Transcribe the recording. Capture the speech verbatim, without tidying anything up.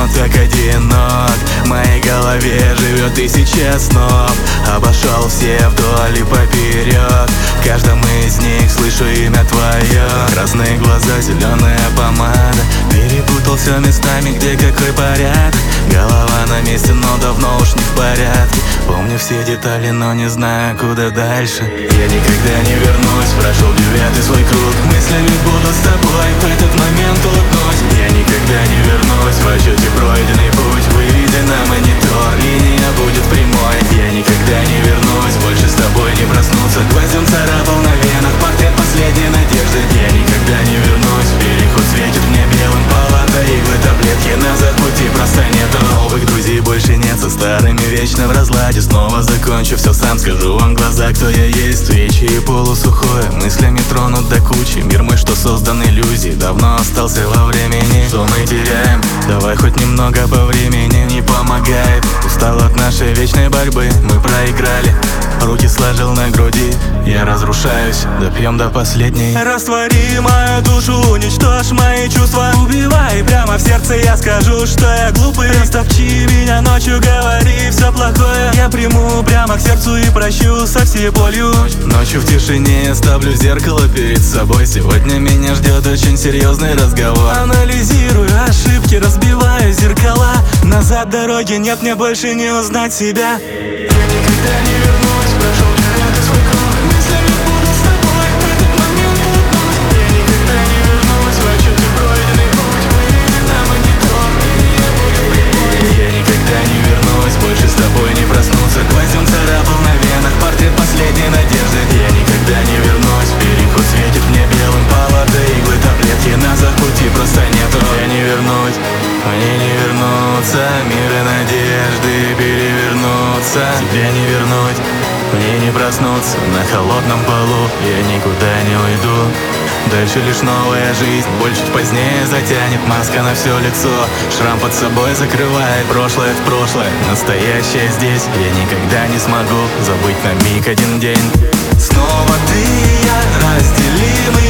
вновь так одинок. В моей голове живет тысяча снов. Обошел все вдоль и поперек. В каждом из них слышу имя твое. Красные глаза, зеленая помада. Перепутал все местами, где какой порядок. Голова на месте, но давно уж не в порядке. Помню все детали, но не знаю, куда дальше. Я никогда не вернусь, прошел девятый свой круг. Мыслями буду с тобой, в этот момент улыбнусь. Я никогда не вернусь, в отчете пройденный путь. Выведи на монитор, линия будет прямой. Я никогда не вернусь, больше с тобой не проснуться. Гвоздем царапал на венах портрет последней надежды. Я никогда не вернусь, переход светит мне белым. Палата, иглы, таблетки, назад пути просто нету. Новых друзей больше нет, со старыми вечно в разладе. Снова закончу все сам, скажу вам глаза, кто я есть. Свечи и полусухое, мыслями тронут до кучи. Мир мой, что создан иллюзией, давно остался во времени. Что мы теряем? Давай хоть немного по времени. Не помогает, устал от нашей вечной борьбы. Мы проиграли, руки сложил на груди. Я разрушаюсь, допьем до последней. Раствори мою душу, уничтожь мои чувства. Убивай прямо в сердце, я скажу, что я глупый. Растопчи меня ночью, говори все плохое. Я приму прямо к сердцу и прощу со всей болью. Ночью в тишине я ставлю зеркало перед собой. Сегодня меня ждет очень серьезный разговор. Анализирую ошибки, разбиваю зеркала. Назад дороги нет, мне больше не узнать себя. Я никогда не вернусь, прошел девятый свой круг. Мыслями буду с тобой, в этот момент улыбнусь. Я никогда не вернусь, в отчете пройденный путь. Выведи на монитор, линия будет прямой. Я никогда не вернусь, больше с тобой не проснуться. Гвоздем царапал на венах портрет последней надежды. Я никогда не вернусь, переход светит мне белым. Палата, иглы, таблетки, назад пути просто нету. Я не вернусь, мне не вернуться. Мир и надежды перевернуться. Тебя не вернуть, мне не проснуться. На холодном полу я никуда не уйду. Дальше лишь новая жизнь, боль чуть позднее затянет. Маска на все лицо, шрам под собой закрывает. Прошлое в прошлое, настоящее здесь. Я никогда не смогу забыть на миг один день. Снова ты и я, разделимые